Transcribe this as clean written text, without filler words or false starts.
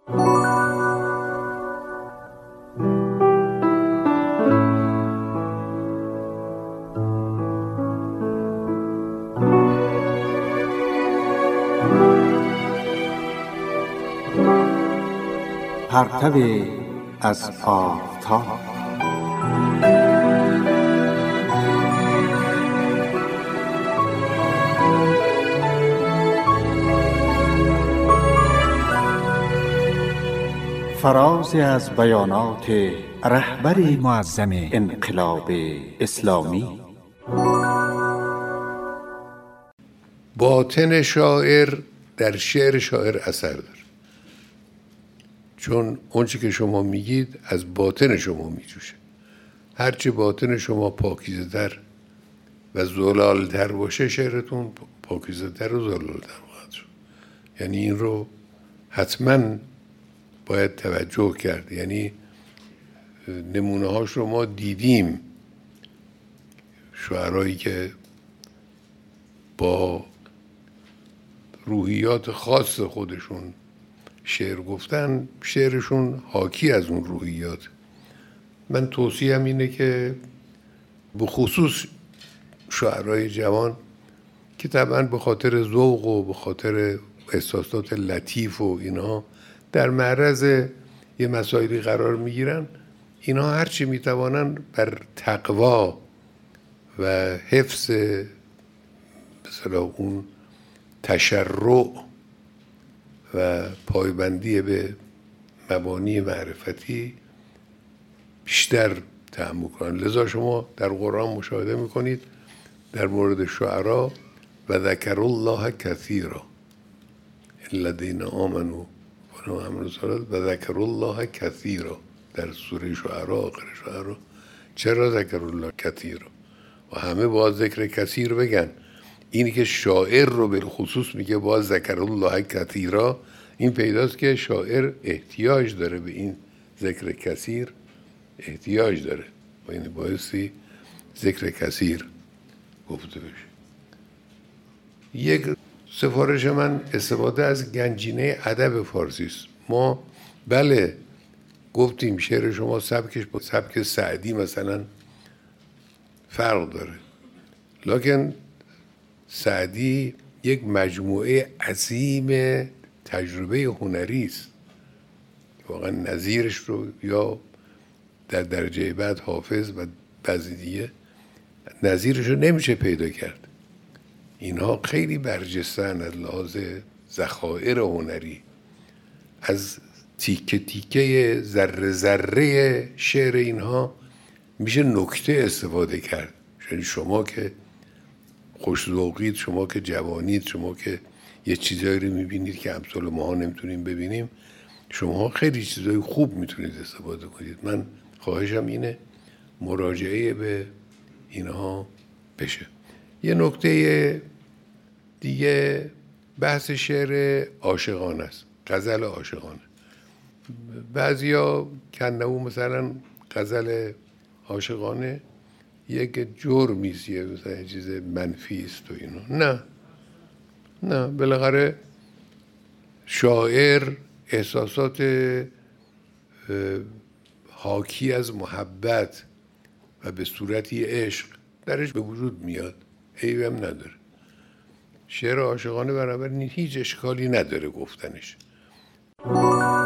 پرتو از آفتاب. فرازی از بیانات رهبر معظم انقلاب اسلامی. باطن شاعر در شعر شاعر اثر داره، چون اونچه که شما میگید از باطن شما میجوشه. هرچی باطن شما پاکیزه‌تر و زلالتر باشه، شعرتون پاکیزه‌تر و زلالتر خواهد شد. یعنی این رو حتما باید توجه کرد. یعنی نمونه هاش رو ما دیدیم، شعرایی که با روحیات خاص خودشون شعر گفتن، شعرشون حاکی از اون روحیات. من توصیهم اینه که به خصوص شعرهای جوان که طبعا به خاطر ذوق و به خاطر احساسات لطیف و اینا در معرض یه مسائلی قرار میگیرن، اینا هرچی میتوانن بر تقوا و حفظ مثلا اون تشرع و پایبندی به مبانی معرفتی بیشتر تأمل کنن. لذا شما در قرآن مشاهده میکنید در مورد شعرا و ذکر الله کثیرا الذین آمنوا و عملوا الصالحات و ذکر الله کثیرا. در سوره شعرا، آخر شعرا، چرا ذکر الله کثیرا؟ و همه باید ذکر کثیر بگن. اینی که شاعر رو به خصوص میگه باید ذکر الله کثیرا، این پیداست که شاعر احتیاج داره به این ذکر کثیر، احتیاج داره و این بایستی ذکر کثیر گفته بشه. یک سفارش من استفاده از گنجینه ادب فارسی است. ما بله گفتیم شعر شما سبکش با سبک سعدی مثلا فرق داره، لکن سعدی یک مجموعه عظیم تجربه هنری است. واقعا نظیرش رو یا در درجه بعد حافظ و بعضی دیگه نظیرش رو نمیشه پیدا کرد. اینها خیلی برجسته‌اند از لحاظ ذخایر هنری. از تیکه تیکه ذره ذره شعر اینها میشه نکته استفاده کرد. یعنی شما که خوش‌ذوقید، شما که جوانید، شما که یه چیزایی رو میبینید که امثال ما نمیتونیم ببینیم، شما خیلی چیزای خوب میتونید استفاده کنید. من خواهشم اینه مراجعه به اینها بشه. یه نکته دیگه بحث شعر عاشقانه است، غزل عاشقانه. بعضیا کنه‌و مثلا غزل عاشقانه یک جرمیست، مثلا یه چیز منفی است و اینو. نه بالاخره شاعر احساسات حاکی از محبت و به صورتی عشق درش به وجود میاد، عیبی هم نداره. شعر عاشقانه بنابراین هیچ اشکالی نداره گفتنش.